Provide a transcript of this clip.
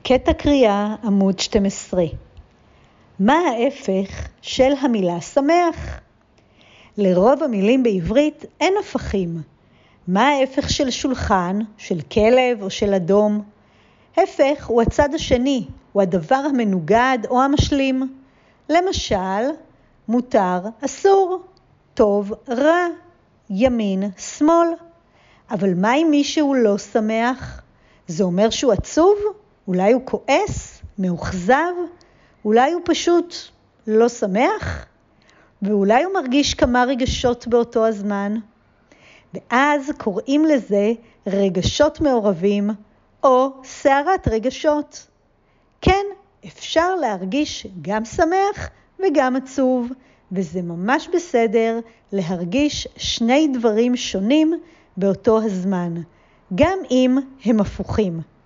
קטע קריאה עמוד 12. מה ההפך של המילה שמח? לרוב המילים בעברית אין הפכים. מה ההפך של שולחן, של כלב או של אדום? הפך הוא הצד השני, הוא הדבר המנוגד או המשלים. למשל, מותר, אסור, טוב, רע, ימין, שמאל. אבל מה אם מישהו לא שמח? זה אומר שהוא עצוב? אולי הוא כועס, מאוכזב? אולי הוא פשוט לא שמח? ואולי הוא מרגיש כמה רגשות באותו הזמן? ואז קוראים לזה רגשות מעורבים או סערת רגשות. כן, אפשר להרגיש גם שמח וגם עצוב, וזה ממש בסדר להרגיש שני דברים שונים באותו הזמן, גם אם הם הפוכים.